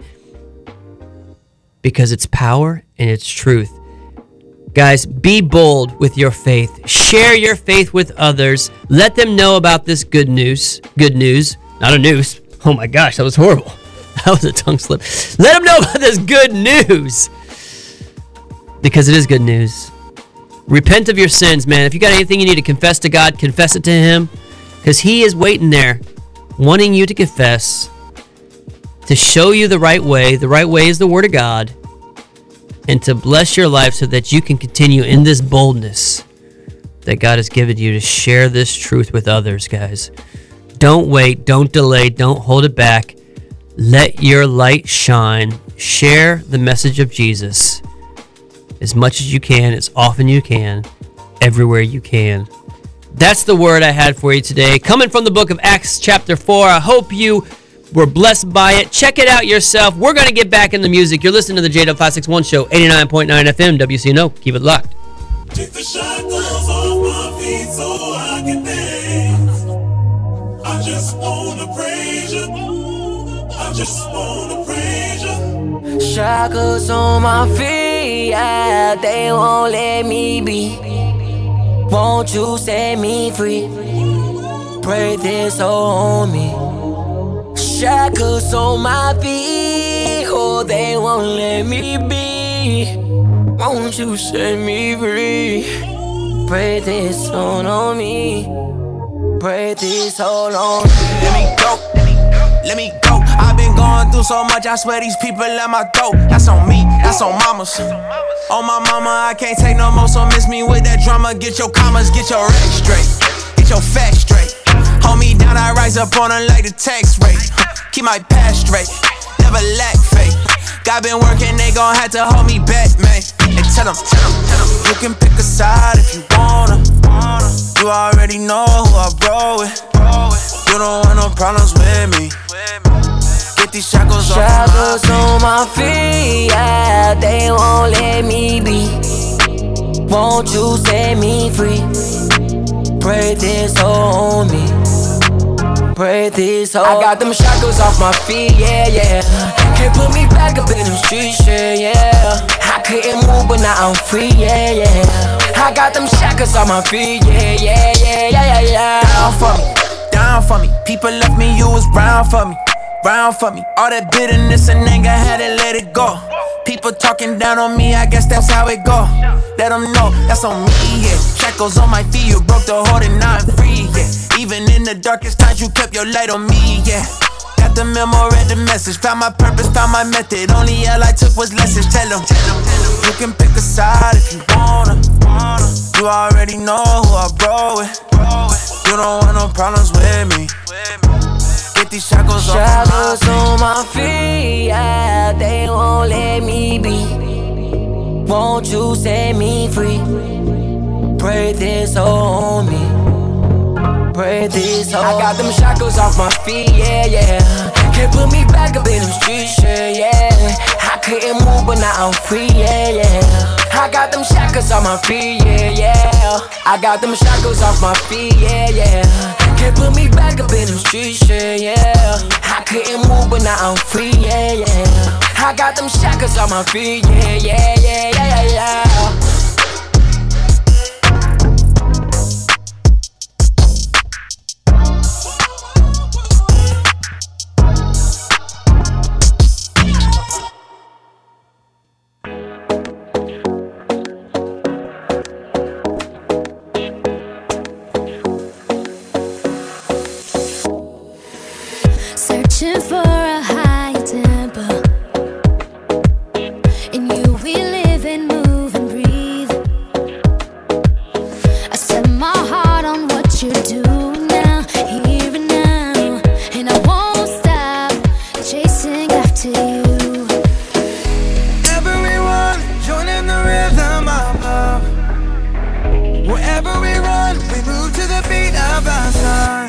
because it's power and it's truth. Guys, be bold with your faith. Share your faith with others. Let them know about this good news. Good news, not a noose. Oh my gosh, that was horrible. That was a tongue slip. Let them know about this good news, because it is good news. Repent of your sins, man. If you got anything you need to confess to God, confess it to him, because he is waiting there, wanting you to confess, to show you the right way. The right way is the word of God, and to bless your life so that you can continue in this boldness that God has given you to share this truth with others, guys. Don't wait, don't delay, don't hold it back. Let your light shine. Share the message of Jesus as much as you can, as often you can, everywhere you can. That's the word I had for you today, coming from the book of Acts chapter four. I hope you were blessed by it. Check it out yourself. We're going to get back in the music. You're listening to the J W five sixty-one Show, eighty-nine point nine F M, W C N O. Keep it locked. Take the shackles off my feet so I can dance. I just wanna praise you. I just wanna praise you. Shackles on my feet, yeah, they won't let me be. Won't you set me free? Pray this on me. Shackles on my feet, oh, they won't let me be. Won't you set me free? Pray this on on me. Pray this all on me. Let me go, let me go. I've been going through so much, I swear these people at my throat. That's on me, that's on mamas. On my mama, I can't take no more, so miss me with that drama. Get your commas, get your racks straight, get your facts straight. Hold me down, I rise up on her like the tax rate. Keep my past straight, never lack faith. God been working, they gon' have to hold me back, man. And tell them, tell them, tell them, you can pick a side if you wanna. You already know who I roll with. You don't want no problems with me. Get these shackles off Shackles on my feet, yeah, they won't let me be. Won't you set me free? Pray this on me. Pray this on. I got them shackles off my feet, yeah, yeah. Can't put me back up in the streets, yeah, yeah. I couldn't move, but now I'm free, yeah, yeah. I got them shackles on my feet, yeah, yeah, yeah, yeah, yeah, yeah. Down for me, down for me. People left me, you was brown for me. Round for me, all that bitterness and anger, had to let it go. People talking down on me, I guess that's how it go. Let them know, that's on me, yeah. Shackles on my feet, you broke the hold and now I'm free, yeah. Even in the darkest times, you kept your light on me, yeah. Got the memo, read the message, found my purpose, found my method. Only L I took was lessons, tell them, you can pick a side if you wanna. You already know who I roll with. You don't want no problems with me. Get these shackles, shackles on my feet, yeah, they won't let me be. Won't you set me free? Pray this on me. Pray this on me. I got them shackles off my feet, yeah, yeah. Can't put me back up in them streets, yeah, yeah. I couldn't move, but now I'm free, yeah, yeah. I got them shackles off my feet, yeah, yeah. I got them shackles off my feet, yeah, yeah. Can't put me back up in them streets, yeah, yeah. I couldn't move, but now I'm free, yeah, yeah. I got them shackles on my feet, yeah, yeah, yeah, yeah, yeah, yeah. Searching for a higher tempo. In you we live and move and breathe. I set my heart on what you do now, here and now, and I won't stop chasing after you. Everyone joining the rhythm of love. Wherever we run, we move to the beat of our song.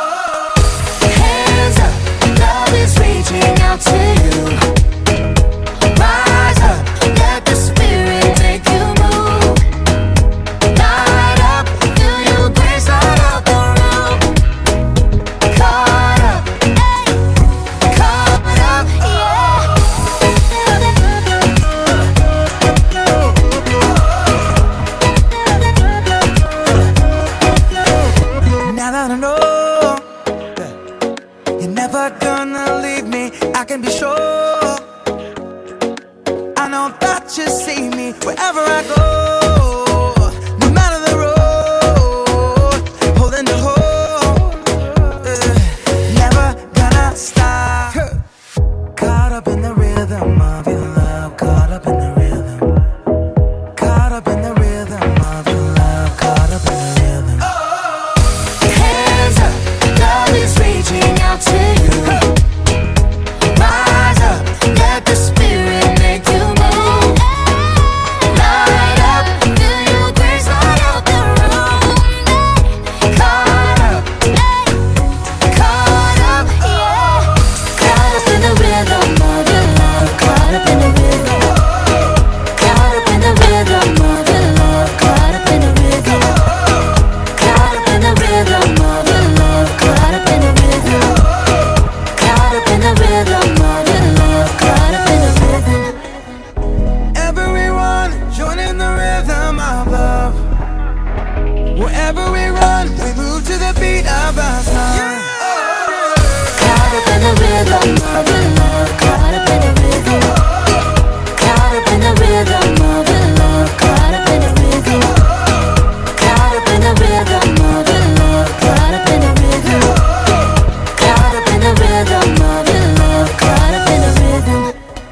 Hands up, love is reaching out to you. Rise up, let the spirit make you move. Light up, feel your grace light up the room. Caught up, ay, caught up, yeah. Now that I know you're never gonna leave me, I can be sure. I know that you see me wherever I go, no matter the road, holding the hope, uh, never gonna stop. Caught up in the rhythm of your love, caught up in the rhythm, caught up in the rhythm of your love, caught up in the rhythm. Hands up, love is reaching out to you. Rise up, let the spirit make you move. Light up, feel your grace light up the room. Caught up, ay, caught up, yeah. Caught up in the rhythm of your love, caught up in the rhythm. Caught up in the rhythm of your love, caught up in the rhythm. Caught up in the rhythm of your love, caught up in the rhythm. Caught up in the rhythm of your love, caught up in the rhythm. Everyone joining the rhythm of love. Wherever we run, we move to the beat of our song. Caught up in the rhythm of your love, caught up in the rhythm. Caught up in the rhythm of your love, caught up in the rhythm. Caught up in the rhythm of your love, caught up in the rhythm. Caught up in the rhythm of your love, caught up in the rhythm.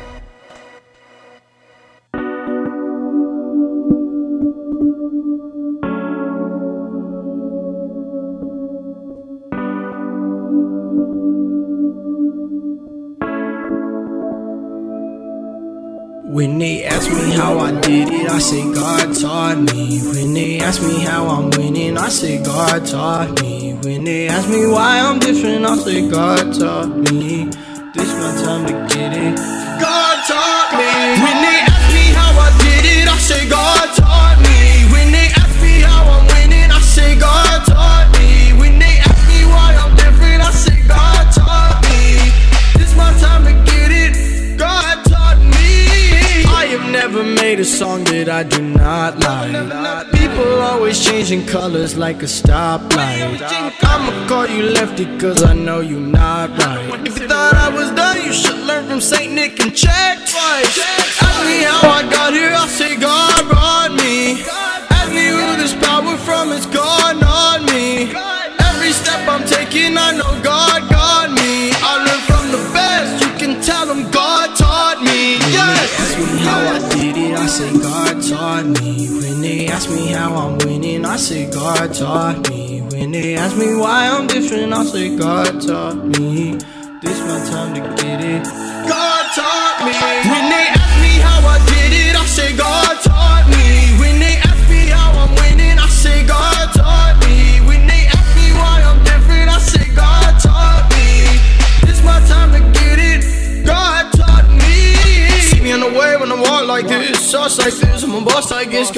When they ask me how I did it, I say God taught me. When they ask me how I'm winning, I say God taught me. When they ask me why I'm different, I say God taught me. This my time to get it. God taught me. When they ask me how I did it, I say God taught me. When they ask me how I'm winning, I say God taught me. When they ask me why I'm different, I say God taught me. This my time to get it. God taught me. I have never made a song that I do not like. People always changing colors like a stoplight. I'ma call you lefty cause I know you not right. If you thought I was done, you should learn from Saint Nick and check twice. Ask me how I got here, I say God brought me. Ask me who this power from, it's gone on me. Every step I'm taking, I know God got me. I learn from the best, you can tell them God taught me. Yes. Ask me how I did it, I say God taught me. When they ask me how I'm winning, I say God taught me. When they ask me why I'm different, I say God taught me. This my time to get it. God taught me. When they ask me how I did it, I say God taught me. When they ask me how I'm winning, I say God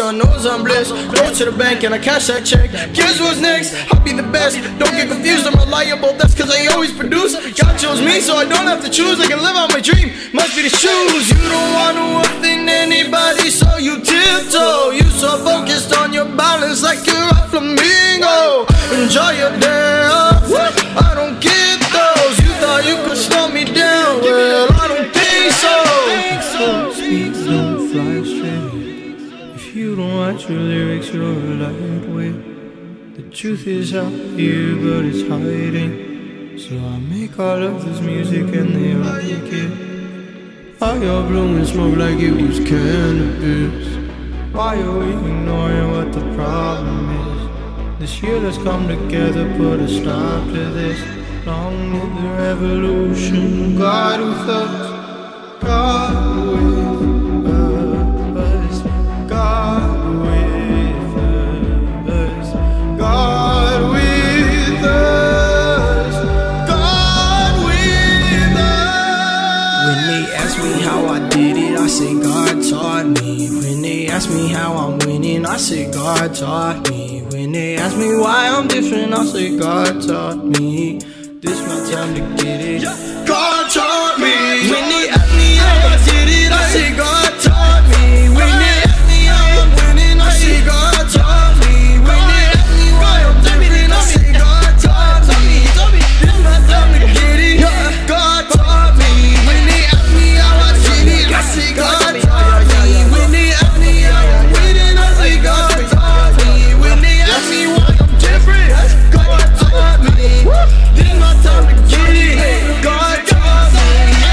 God knows I'm blessed. Go to the bank and I cash that check. Guess what's next? I'll be the best. Don't get confused, I'm reliable. That's cause I always produce. God chose me so I don't have to choose. I can live out my dream. Must be the shoes. You don't want to offend anybody, so you tiptoe. You so focused on your balance like you're a flamingo. Enjoy your day off. I don't get those. You thought you could slow me down. Well, I don't think so. Speak, don't fly straight. If you don't write your lyrics, you're a lightweight. The truth is out here, but it's hiding. So I make all of this music and they like it. Why you're blowing smoke like it was cannabis? Why are we ignoring what the problem is? This year let's come together, put a stop to this. Long live the revolution, God with us, God with us, God with us, God with us, God with us. When they ask me how I did it, I say God taught me. When they ask me how I'm winning, I say God taught me. When they ask me why I'm different, I say God taught me. This my time to get it. God taught me. When they ask me how I did it, I say God taught me. When they ask me how I'm winning, I say God taught me. When they ask me why I'm different, I say God taught me. This my time to get it. God taught me. When they ask me how I did it, I say God taught me. When they ask me how I'm winning, I say God taught me. When they ask me why I'm different, God taught me. This my time to get it. God taught me.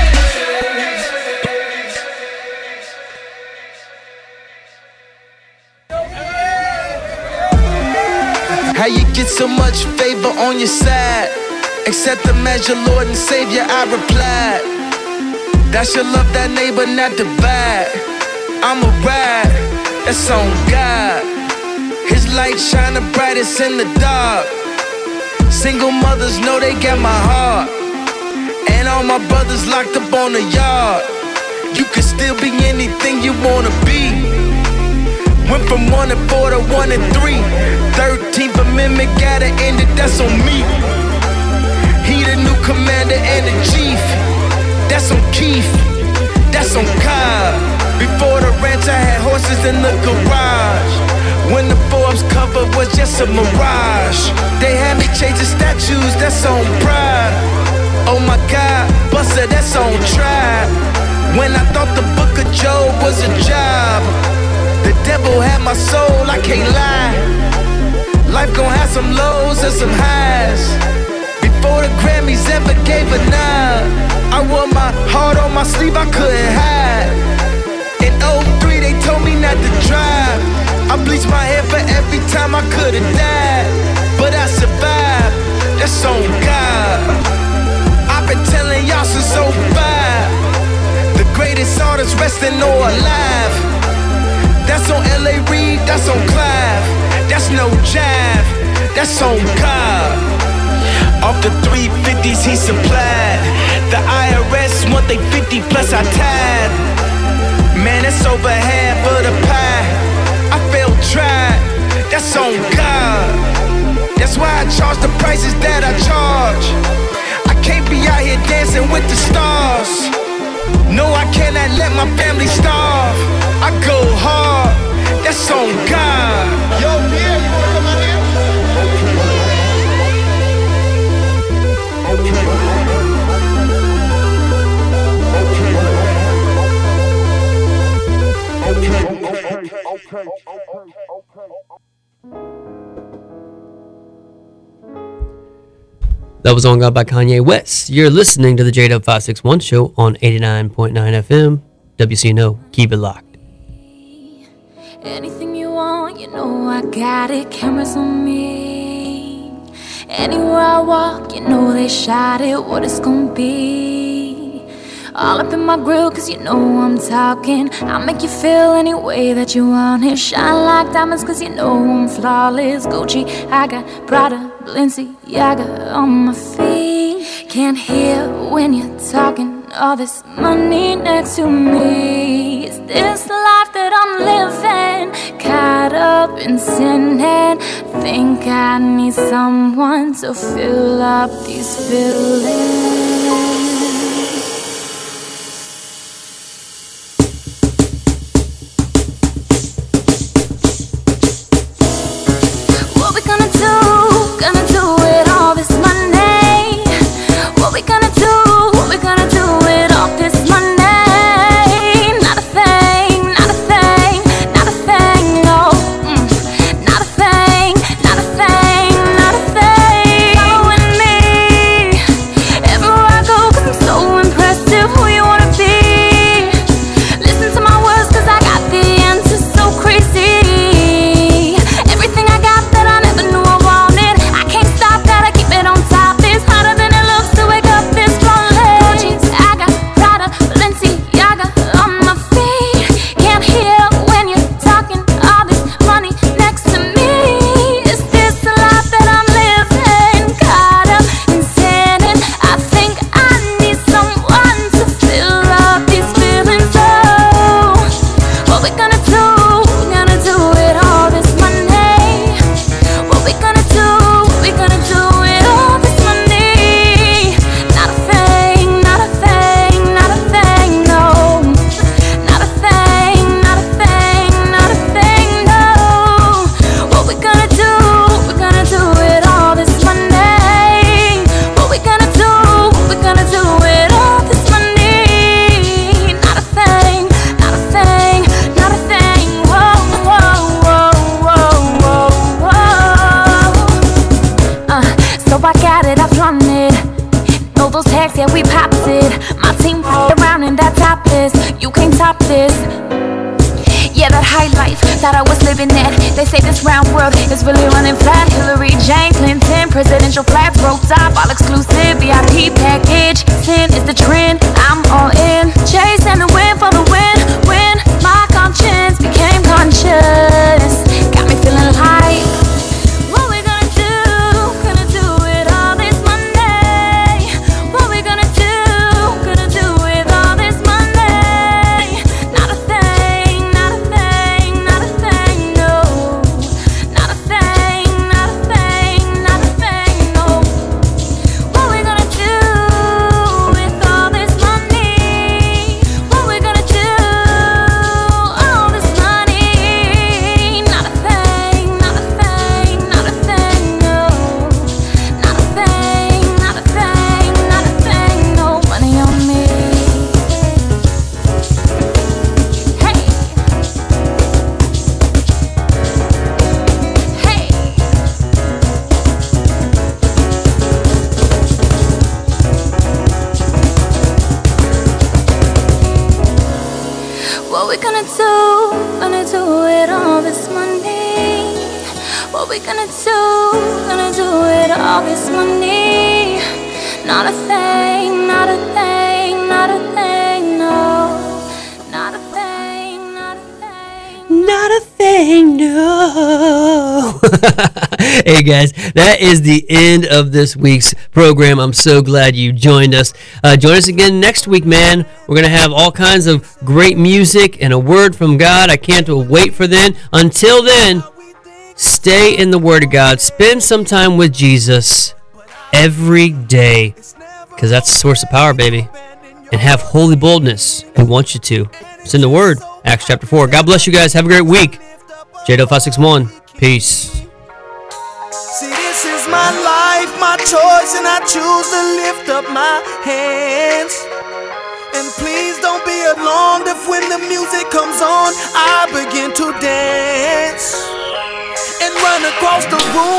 How you get so much favor on your side? Accept them as your Lord and Savior, I replied. That should love that neighbor, not divide. I'm a ride, that's on God. His light shine the brightest in the dark. Single mothers know they got my heart. And all my brothers locked up on the yard. You can still be anything you wanna be. Went from one and four to one and three. Thirteenth Amendment gotta end it, that's on me. He the new commander and the chief. That's on Keith, that's on Cobb. Before the ranch I had horses in the garage. When the Forbes cover was just a mirage. They had me chasing statues, that's on Pride. Oh my God, Buster, that's on Tribe. When I thought the book of Job was a job, the devil had my soul, I can't lie. Life gon' have some lows and some highs. Before the Grammys ever gave a nod, I wore my heart on my sleeve, I couldn't hide. In oh three they told me not to drive. I bleached my hair for every time I could've died. But I survived, that's on God. I've been telling y'all since oh five. The greatest artist resting or alive. That's on L A Reid, that's on Clive. That's no jive, that's on God. Off the three fifties he supplied. The I R S want they fifty plus I tied. Man, it's over half of the pie. I felt tried, that's on God. That's why I charge the prices that I charge. I can't be out here dancing with the stars. No, I cannot let my family starve. I go hard, that's on God. Yo, Pierre, you wanna come out here? That was On God by Kanye West. You're listening to the J W five six one show on eighty-nine point nine F M. W C N O, keep it locked. Anything you want, you know I got it. Cameras on me. Anywhere I walk, you know they shot it. What it's gonna be. All up in my grill, cause you know I'm talking. I'll make you feel any way that you want it. Shine like diamonds, cause you know I'm flawless. Gucci, I got Prada, Balenciaga on my feet. Can't hear when you're talking. All this money next to me. Is this the life that I'm living? been sinning. Think I need someone to fill up these feelings. What we gonna do? Gonna do it all this Monday. What we gonna do? What we gonna do it all this Monday? Not a thing, not a thing, not a thing, no. Mm. Not a thing, not a thing, not a thing. Following me everywhere I go, 'cause I'm so impressive. Who you wanna be? Listen to my words, 'cause I got the answers so crazy. Everything I got that I never knew I wanted. I can't stop, gotta keep it on top. It's harder than it looks to wake up this lonely. Gucci's, I got Prada, Balenciaga on my feet. Can't hear when you're talking all this money next to me. Is this the life that I'm living? Caught up in sinning. I think I need someone to fill up these feelings. Oh, what we gonna do? We're gonna do it all this Monday. What we gonna do? We gonna do it all this Monday. Not a thing, not a thing, not a thing, no. Not a thing, not a thing, not a thing, no. What we gonna do? We're gonna do it all this Monday. What we gonna do? We're gonna do it all this Monday. Not a thing, not a thing, not a thing. Whoa, whoa, whoa, whoa, whoa, whoa. Uh, so I got it, I've run it. Know those tags, yeah, we popped it. My team f***ed around in that topless. You can't top this. Yeah, that high life, thought I was living that. They say this round world is really running flat. Hillary, Jane, Clinton, presidential flags, broke top, all exclusive, V I P package. Sin is the trend, I'm all in. Chasing the win for the win, when my conscience became conscious. Got me feeling like, what we gonna do? Gonna do it all this Monday. What we gonna do? Gonna do it all this Monday. Not a thing, not a thing, not a thing, no. Not a thing, not a thing, not a thing, no. What we gonna do with all this money? What we gonna do? All this money. Not a thing, not a thing, not a thing, no. Not a thing, not a thing, not a thing, no. Money on me. Hey. Hey. What we gonna do? Gonna do it all this Monday. What we gonna do? Gonna do it all this Monday. Not a thing, not a thing, not a thing, no. Not a thing, not a thing. Not a thing, no. Hey guys, that is the end of this week's program. I'm so glad you joined us. Uh, join us again next week, man. We're going to have all kinds of great music and a word from God. I can't wait for then. Until then, stay in the Word of God. Spend some time with Jesus every day, because that's the source of power, baby. And have holy boldness. He wants you to. It's in the Word. Acts chapter four. God bless you guys. Have a great week. J W five six one. Peace. See, this is my life, my choice, and I choose to lift up my hands. And please don't be alarmed if when the music comes on, I begin to dance and run across the room.